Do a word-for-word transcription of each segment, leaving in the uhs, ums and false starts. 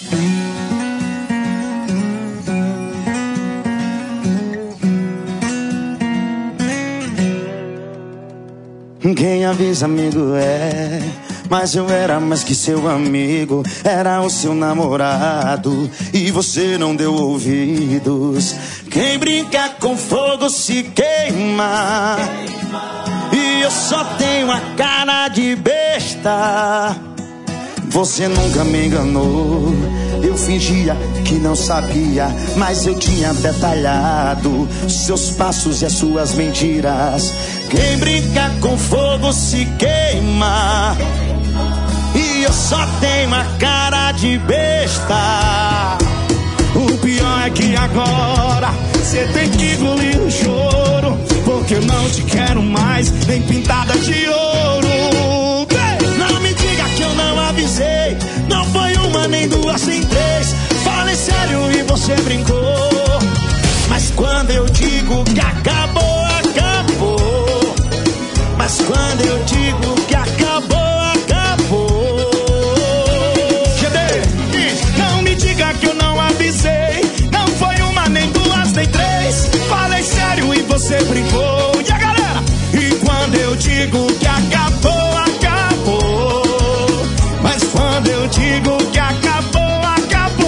Quem avisa, amigo, é. Mas eu era mais que seu amigo, era o seu namorado e você não deu ouvidos. Quem brinca com fogo se queima, e eu só tenho a cara de besta. Você nunca me enganou, eu fingia que não sabia, mas eu tinha detalhado seus passos e as suas mentiras. Quem brinca com fogo se queima, e eu só tenho a cara de besta. O pior é que agora cê tem que engolir o choro, porque eu não te quero mais, nem pintada de ouro. Não me diga que eu não avisei, não foi uma, nem duas, nem três. Falei sério e você brincou, mas quando eu digo que acabou, acabou. Mas quando eu digo que acabou, acabou. G D, não me diga que eu não avisei, não foi uma, nem duas, nem três. Falei sério e você brincou. E a galera? E quando eu digo que acabou, acabou. Mas quando eu digo que acabou, acabou.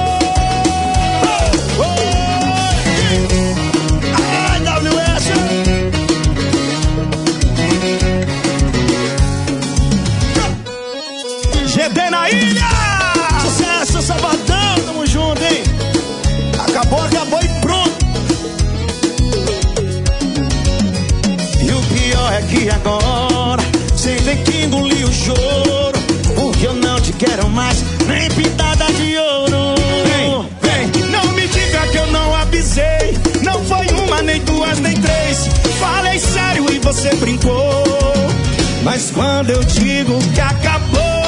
Oh, oh. Ai, W S. G D na ilha! Sucesso, Sabadão, tamo junto, hein? Acabou, acabou e pronto. E o pior é que agora cê tem que engolir o choro, porque eu não te quero mais, nem pintada de ouro. Vem, vem, não me diga que eu não avisei, não foi uma, nem duas, nem três. Falei sério e você brincou, mas quando eu digo que acabou,